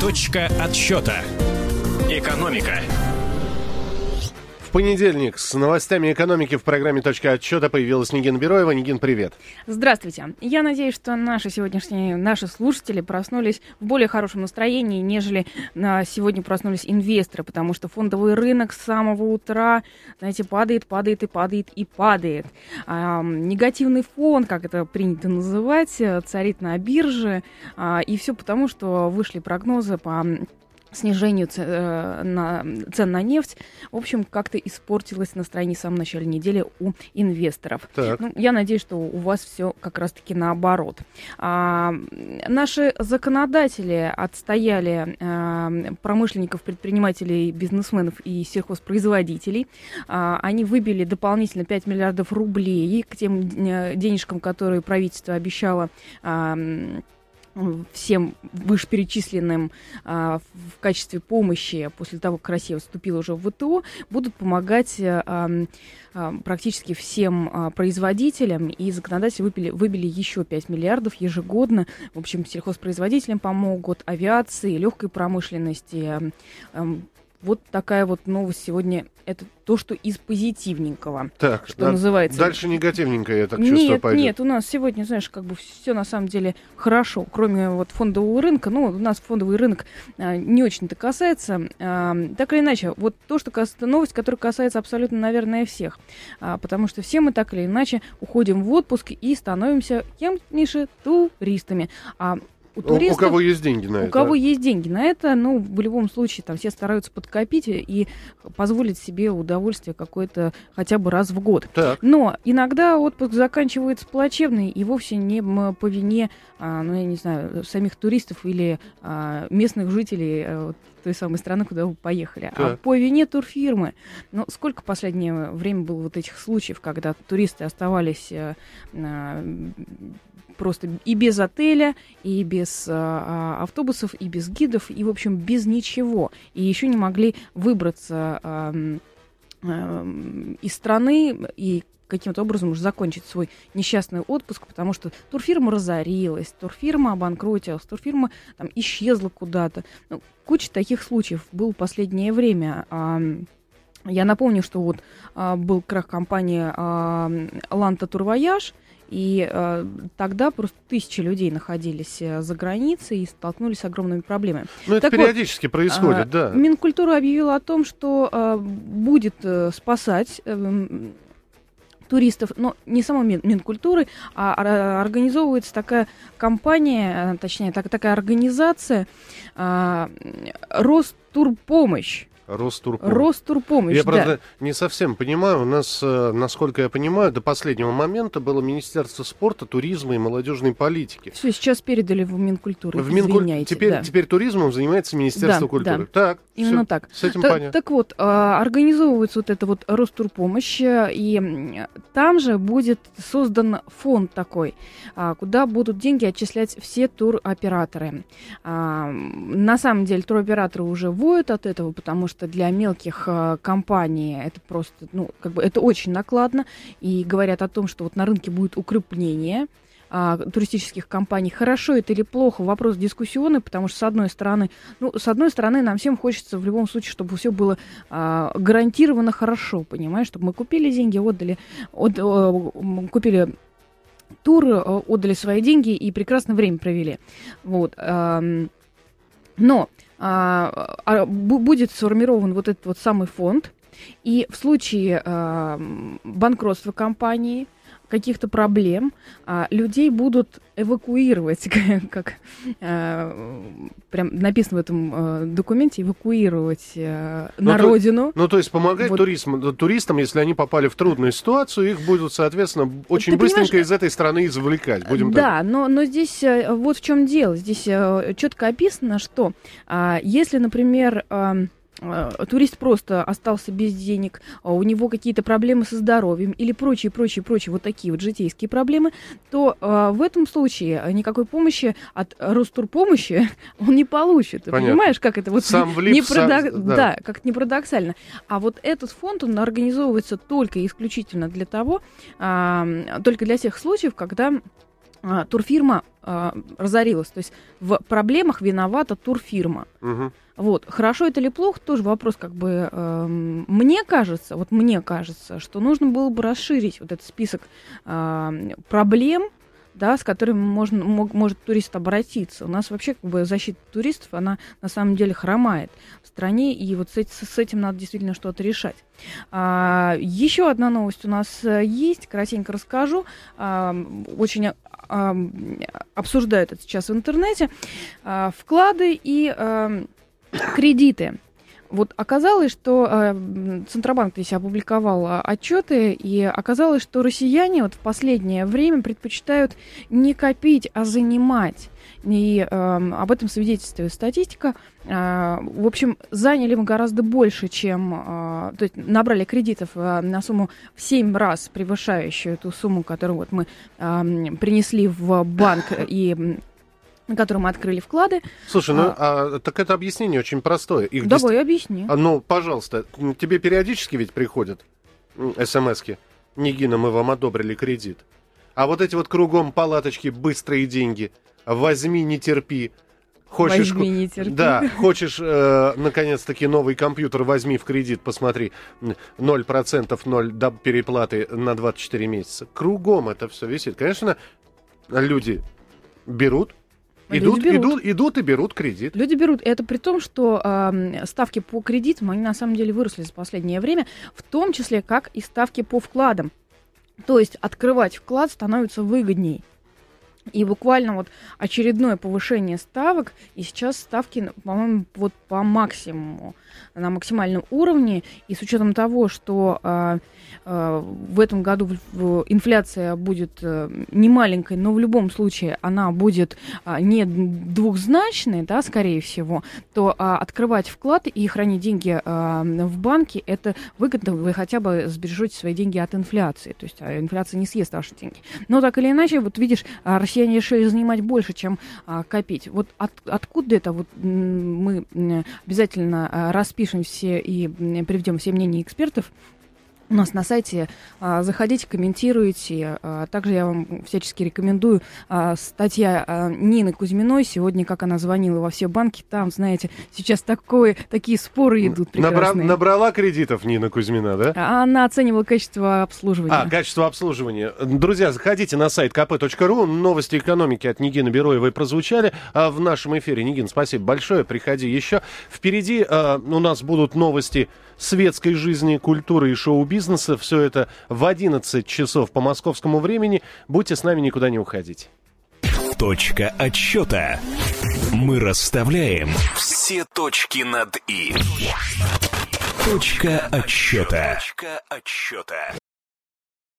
Точка отсчета. Экономика. В понедельник с новостями экономики в программе «Точка отсчета» появилась Нигин Бероева. Нигин, привет. Здравствуйте. Я надеюсь, что наши слушатели проснулись в более хорошем настроении, нежели сегодня проснулись инвесторы, потому что фондовый рынок с самого утра, знаете, падает. Негативный фон, как это принято называть, царит на бирже. И все потому, что вышли прогнозы по снижению цен на нефть. В общем, как-то испортилось настроение в самом начале недели у инвесторов. Я надеюсь, что у вас все как раз-таки наоборот. Наши законодатели отстояли промышленников, предпринимателей, бизнесменов и сельхозпроизводителей. Они выбили дополнительно 5 миллиардов рублей к тем денежкам, которые правительство обещало всем вышеперечисленным в качестве помощи после того, как Россия вступила уже в ВТО, будут помогать практически всем производителям, и законодатели выбили еще 5 миллиардов ежегодно. В общем, сельхозпроизводителям помогут, авиации, легкой промышленности. Вот такая вот новость сегодня. Это то, что из позитивненького, так, что называется. Дальше негативненько, я так чувствую, пойдет. Нет, у нас сегодня, знаешь, как бы все на самом деле хорошо, кроме вот фондового рынка. Ну, у нас фондовый рынок не очень-то касается. Так или иначе, вот то, что касается, новость, которая касается абсолютно, наверное, всех. Потому что все мы так или иначе уходим в отпуск и становимся кем, Миша, туристами. У кого есть деньги на это. У кого есть деньги на это, ну, в любом случае, там все стараются подкопить и позволить себе удовольствие какое-то хотя бы раз в год. Так. Но иногда отпуск заканчивается плачевно и вовсе не по вине, я не знаю, самих туристов или местных жителей той самой страны, куда вы поехали, а по вине турфирмы. Ну, сколько в последнее время было вот этих случаев, когда туристы оставались просто и без отеля, и без автобусов, и без гидов, и, в общем, без ничего. И еще не могли выбраться из страны и каким-то образом уже закончить свой несчастный отпуск, потому что турфирма разорилась, турфирма обанкротилась, турфирма там исчезла куда-то. Ну, куча таких случаев было в последнее время. Я напомню, что вот был крах компании «Ланта Турвояж», и тогда просто тысячи людей находились за границей и столкнулись с огромными проблемами. Ну, это периодически происходит, да. Минкультура объявила о том, что будет спасать туристов, но не сама Минкультуры, а организовывается такая компания, точнее, такая организация «Ростурпомощь». Ростурпомощь, Я, правда, не совсем понимаю. У нас, насколько я понимаю, до последнего момента было Министерство спорта, туризма и молодежной политики. Все, сейчас передали в Минкультуру, извиняйте. Теперь туризмом занимается Министерство культуры. Да. Так, именно так. С этим понятно. Так вот, организовывается вот эта вот Ростурпомощь, и там же будет создан фонд такой, куда будут деньги отчислять все туроператоры. На самом деле туроператоры уже воют от этого, потому что для мелких компаний это просто, это очень накладно. И говорят о том, что вот на рынке будет укрепление туристических компаний. Хорошо это или плохо, вопрос дискуссионный, потому что, с одной стороны, нам всем хочется в любом случае, чтобы все было гарантированно хорошо, понимаешь, чтобы мы купили деньги, купили тур, отдали свои деньги и прекрасно время провели. Вот. Но будет сформирован вот этот вот самый фонд, и в случае банкротства компании, каких-то проблем, людей будут эвакуировать, как прям написано в этом документе, эвакуировать на родину. То есть помогать туристам, если они попали в трудную ситуацию, их будут, соответственно, очень быстренько из этой страны извлекать. Но здесь вот в чем дело. Здесь четко описано, что если, например, турист просто остался без денег, у него какие-то проблемы со здоровьем или прочие вот такие вот житейские проблемы, то в этом случае никакой помощи от Ростурпомощи он не получит. Ты понимаешь, как это вот как не парадоксально. А вот этот фонд, он организовывается только и исключительно для того, только для тех случаев, когда турфирма разорилась. То есть в проблемах виновата турфирма. Угу. Вот. Хорошо это или плохо, тоже вопрос, как бы, мне кажется, что нужно было бы расширить вот этот список проблем, да, с которыми может турист обратиться. У нас вообще как бы защита туристов, она на самом деле хромает в стране, и вот с этим надо действительно что-то решать. Еще одна новость у нас есть, коротенько расскажу. Очень обсуждают это сейчас в интернете. Вклады и кредиты. Вот оказалось, что Центробанк здесь опубликовал отчеты, и оказалось, что россияне вот в последнее время предпочитают не копить, а занимать. И об этом свидетельствует статистика. В общем, заняли мы гораздо больше, чем... то есть набрали кредитов на сумму в 7 раз превышающую ту сумму, которую вот мы принесли в банк и... на котором мы открыли вклады. Слушай, так это объяснение очень простое. Давай, объясни. Ну, пожалуйста, тебе периодически ведь приходят смс-ки. Нигина, мы вам одобрили кредит. А вот эти вот кругом палаточки, быстрые деньги. Возьми, не терпи. Возьми, не терпи. Да, хочешь, наконец-таки, новый компьютер, возьми в кредит, посмотри. 0%, 0 переплаты на 24 месяца. Кругом это все висит. Конечно, люди берут. Идут и берут кредит. Люди берут. Это при том, что ставки по кредитам, они на самом деле выросли за последнее время, в том числе, как и ставки по вкладам. То есть открывать вклад становится выгодней. И буквально вот очередное повышение ставок, и сейчас ставки, по-моему, вот по максимуму, на максимальном уровне, и с учетом того, что в этом году инфляция будет не маленькой, но в любом случае она будет не двухзначной, да, скорее всего, то открывать вклад и хранить деньги в банке, это выгодно, вы хотя бы сбережете свои деньги от инфляции, то есть инфляция не съест ваши деньги. Но так или иначе, вот видишь, россияне решили занимать больше, чем копить. Вот откуда это? Вот мы обязательно распишем все и приведем все мнения экспертов. У нас на сайте заходите, комментируйте. Также я вам всячески рекомендую статья Нины Кузьминой. Сегодня, как она звонила во все банки, там, знаете, сейчас такие споры идут прекрасные. Набрала кредитов Нина Кузьмина, да? Она оценивала качество обслуживания. Качество обслуживания. Друзья, заходите на сайт kp.ru. Новости экономики от Нигины Бероевой прозвучали в нашем эфире. Нигин, спасибо большое. Приходи еще. Впереди у нас будут новости светской жизни, культуры и шоу-бизнеса. Все это в 11 часов по московскому времени. Будьте с нами, никуда не уходите. Точка отсчета. Мы расставляем все точки над «и». Точка отсчета.